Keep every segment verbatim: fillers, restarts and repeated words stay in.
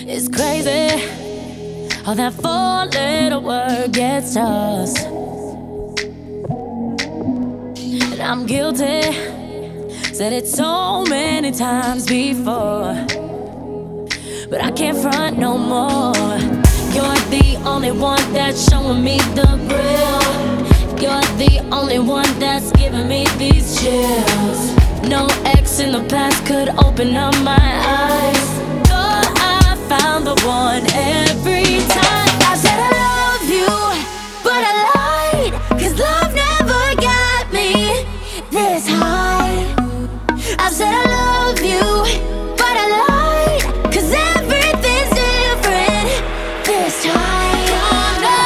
It's crazy how that four letter word gets us. And I'm guilty, said it so many times before, but I can't front no more. You're the only one that's showing me the real. You're the only one that's giving me these chills. No ex in the past could open up my eyes. Thought I found the one every time. I said I love you, but I lied, 'cause love never got me this high. I said I love you, but I lied, 'cause everything's different this time. Oh no.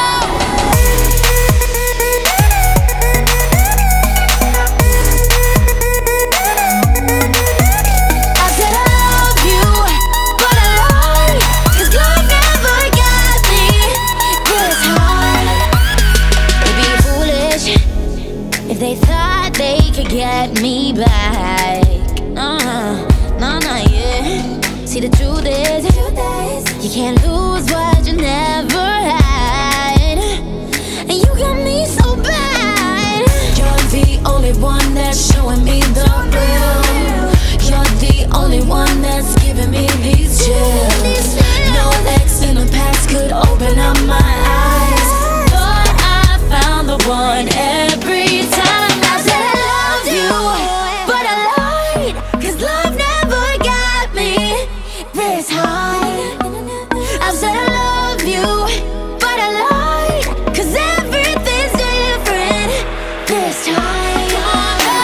I said I love you, but I lied, 'cause love never got me this high. It'd be foolish if they thought they could get me back. Nah, nah, nah, yeah. See, the truth is, you can't lose what you never had, and you got me so bad. You're the only one that's showing me the real. You're the only one that's giving me these chills. No ex in the past could open up my eyes. Thought I found the one every time. I said I loved you, but I lied, 'cause love never got me this high. I said I love you, but I lied, 'cause everything's different this time. Oh no.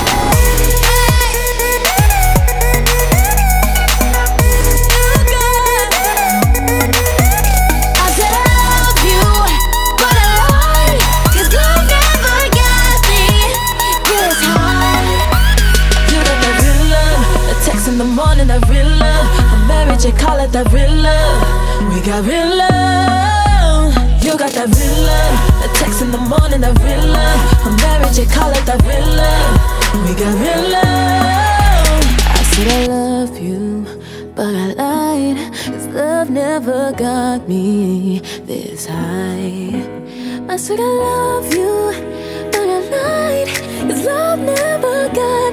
I said I love you, but I lied, 'cause love never got me this high. You got that real love, a text in the morning, that real love. I'm married, you call it that real love. We got real love. You got that real love, a text in the morning, that real love. I'm married, you call it that real love. We got real love. I said I love you, but I lied, 'cause love never got me this high. I said I love you, but I lied, 'cause love never got